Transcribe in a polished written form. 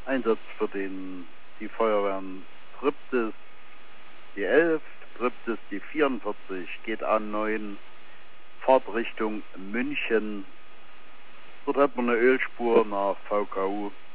Einsatz für die Feuerwehren Triptis die 11, Triptis die 44, geht A9, Fahrtrichtung München. Dort hat man eine Ölspur nach VKU